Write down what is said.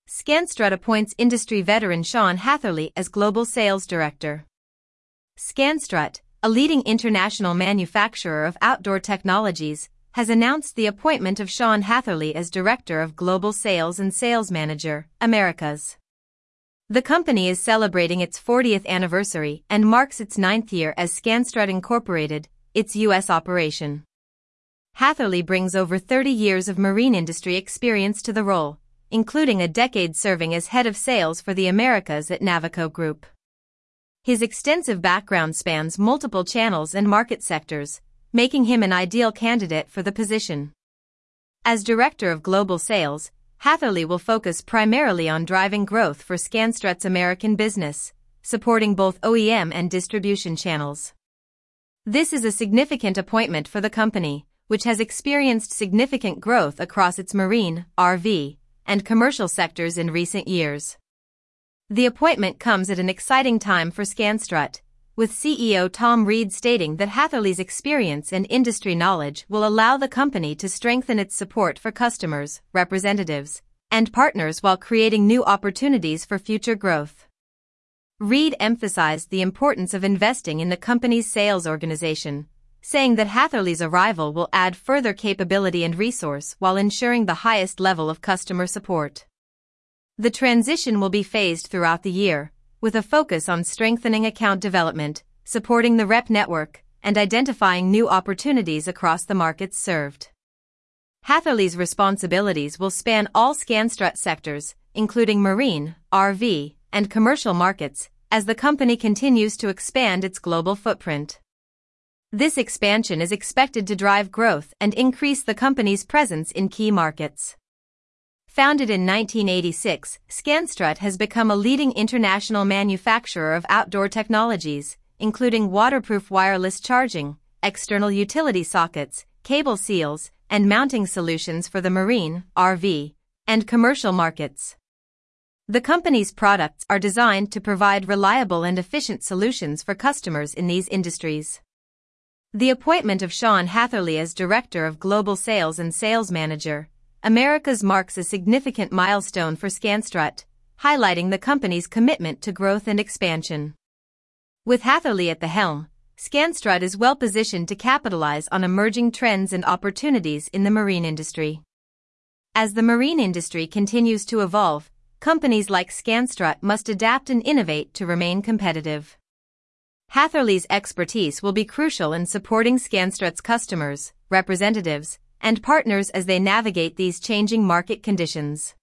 Scanstrut appoints industry veteran Sean Hatherley as Global Sales Director. Scanstrut, a leading international manufacturer of outdoor technologies, has announced the appointment of Sean Hatherley as Director of Global Sales and Sales Manager, Americas. The company is celebrating its 40th anniversary and marks its 9th year as Scanstrut Incorporated, its U.S. operation. Hatherley brings over 30 years of marine industry experience to the role, including a decade serving as head of sales for the Americas at Navico Group. His extensive background spans multiple channels and market sectors, making him an ideal candidate for the position. As Director of Global Sales, Hatherley will focus primarily on driving growth for Scanstrut's American business, supporting both OEM and distribution channels. This is a significant appointment for the company, which has experienced significant growth across its marine, RV, and commercial sectors in recent years. The appointment comes at an exciting time for Scanstrut, with CEO Tom Reed stating that Hatherley's experience and industry knowledge will allow the company to strengthen its support for customers, representatives, and partners while creating new opportunities for future growth. Reed emphasized the importance of investing in the company's sales organization, saying that Hatherley's arrival will add further capability and resource while ensuring the highest level of customer support. The transition will be phased throughout the year, with a focus on strengthening account development, supporting the rep network, and identifying new opportunities across the markets served. Hatherley's responsibilities will span all Scanstrut sectors, including marine, RV, and commercial markets, as the company continues to expand its global footprint. This expansion is expected to drive growth and increase the company's presence in key markets. Founded in 1986, Scanstrut has become a leading international manufacturer of outdoor technologies, including waterproof wireless charging, external utility sockets, cable seals, and mounting solutions for the marine, RV, and commercial markets. The company's products are designed to provide reliable and efficient solutions for customers in these industries. The appointment of Sean Hatherley as Director of Global Sales and Sales Manager, Americas marks a significant milestone for Scanstrut, highlighting the company's commitment to growth and expansion. With Hatherley at the helm, Scanstrut is well positioned to capitalize on emerging trends and opportunities in the marine industry. As the marine industry continues to evolve, companies like Scanstrut must adapt and innovate to remain competitive. Hatherley's expertise will be crucial in supporting Scanstrut's customers, representatives, and partners as they navigate these changing market conditions.